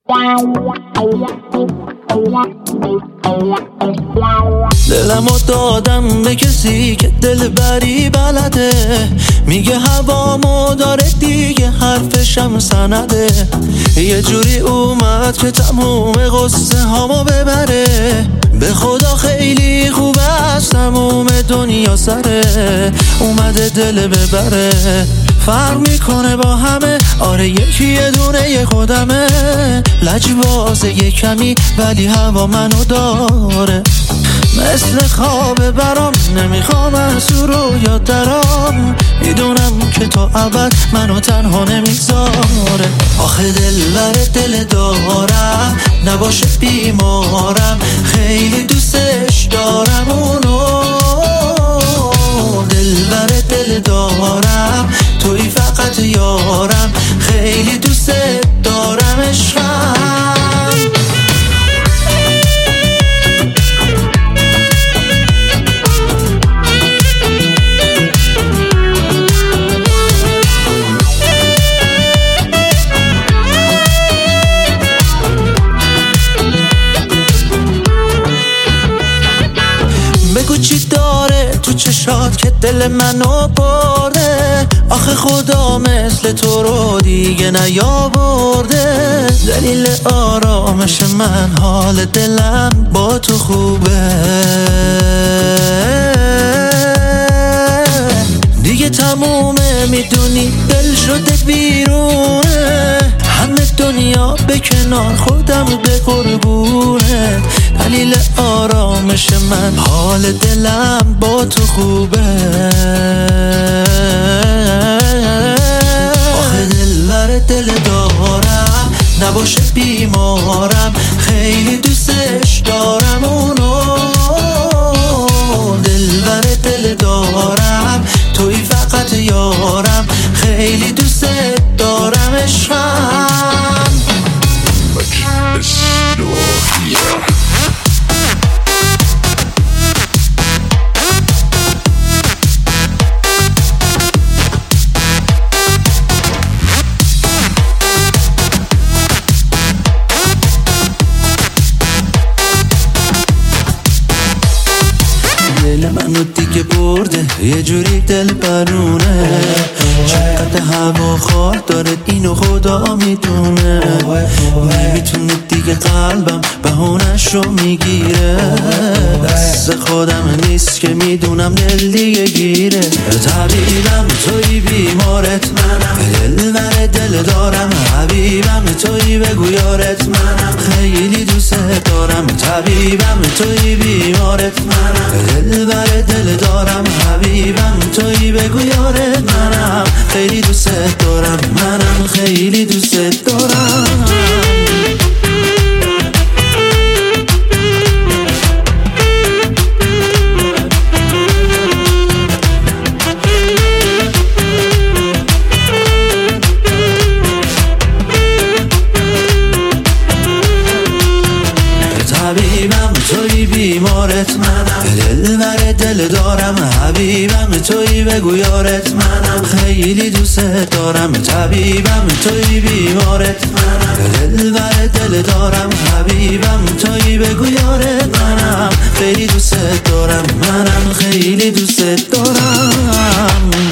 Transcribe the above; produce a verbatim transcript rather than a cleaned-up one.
دلمو دادم به کسی که دل بری بلده، میگه هوامو داره دیگه، حرفشم سنده. یه جوری اومد که تموم قصه هامو ببره، به خدا خیلی خوبه از تموم دنیا سره. اومده دل ببره، فرق میکنه با همه، آره یکی یه دونه یه خودمه. لجبازه یه کمی ولی هوا منو داره، مثل خواب برام نمیخوام از رو یاد درام. میدونم که تا ابد منو تنها نمیذاره. آخه دلبر دل دارم، نباشه بیمارم، خیلی دوستش دارم اونو. دلبر دل دارم، توی فقط یارم، خیلی دوست دارم عشقم. بگو چی داره تو چشات که دل منو برده، آخه خدا مثل تو رو دیگه نیاورده. دلیل آرامش من حال دلم با تو خوبه، دیگه تمومه میدونی دل شده بیرونه. همه دنیا به کنار خودم به قربونه، دلیل آرامش من حال دلم با تو خوبه. آخه دلبر دل دارم، نباشه بیمارم، خیلی دوستش دارم اونو. دلبر دل دارم، توی فقط یارم، خیلی دوست دارم عشقم. دل منو دیگه برده، یه جوری دل برونه. چقدر هوا خواه داره اینو خدا میدونه. نمیتونه دیگه قلبم بهونش رو میگیره، دست خودم نیست که میدونم دل دیگه گیره. طبیبم توی بیمارت منم، دلبر دل دارم، حبیبم توی بگو یارت منم، خیلی دوست دارم. طبیبم توی بیمارت منم، دلبر دل دارم، حبیبم توی بگو یارت منم، خیلی دوست دارم. منم خیلی دوست دارم. طبیبم توی بیمارت منم، دلبر دل دارم، حبیبم توی بگو یارت منم، خیلی دوست دارم. طبیبم توی بیمارت منم، دلبر دل دارم، حبیبم توی بگو یارت منم، خیلی دوست دارم. منم خیلی دوست دارم.